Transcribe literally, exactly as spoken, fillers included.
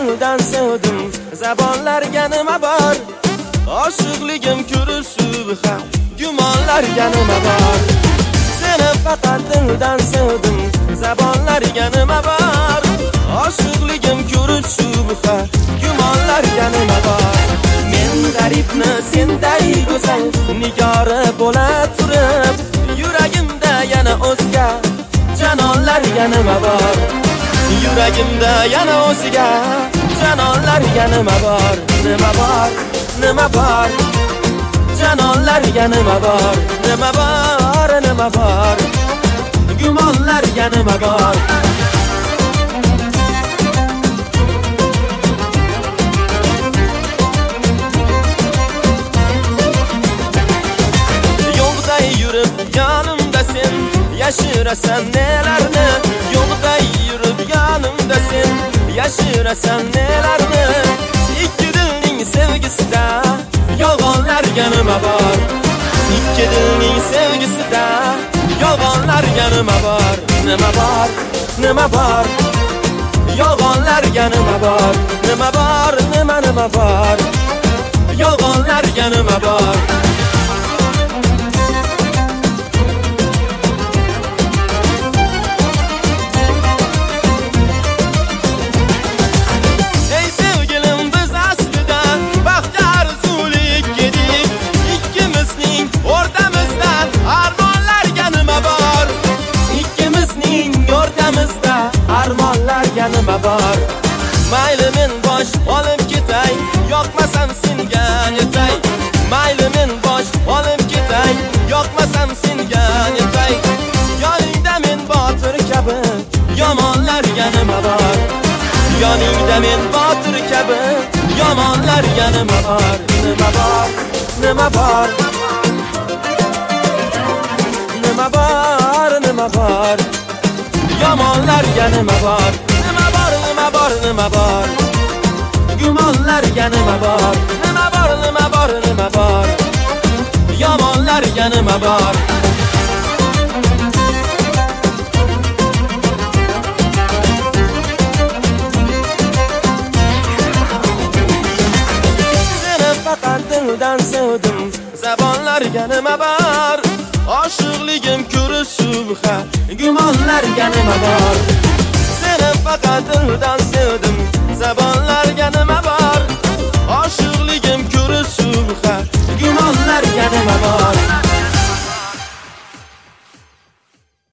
dildan sevdim, zabonlarga nima bor? Oshiqligim ko'rib subha, gumonlarga nima bor? Seni faqat dildan sevdim, zabonlarga nima bor? Oshiqligim ko'rib subha, gumonlarga nima bor? Men garibni senday go'zal nigori bo'la turib, yuragimda yana o'zga janonlarga nima bor? Yuragimda yana o'zga janonlarga nima bor? Nima bor? Nima bor? Janonlarga nima bor? Nima bor? Nima bor? Gumonlarga nima bor? Yo'qday yurib yonimda sen yashirasan nelarni? Yo'qday yurib yonimda sen yashirasan nelarni? Ikki dilning sevgisida yolg'onlarga nima bor? Ikki dilning sevgisida yolg'onlarga nima bor? Nima bor? Nima bor? Yolg'onlarga nima bor? Nima bor? Nima nima bor? Yolg'onlarga nima bor? Nima bor? Mayli men bosh olib ketay, yoqmasam senga yetay. Mayli men bosh olib ketay, yoqmasam senga yetay. Yoningda men botir kabi yomonlarga nima bor? Yoningda men botir kabi yomonlarga nima bor? Nima bor? Nima bor? Nima bor? Nima bor? Yomonlarga nima bor? Nima bor? Nima bor? Nima bor? Gumonlarga nima bor? Nima bor? Nima bor? Nima bor? Yomonlarga nima bor? Seni faqat dildan sevdim, zabonlarga nima bor? Oshiqligim ko'rib subha, gumonlarga nima bor?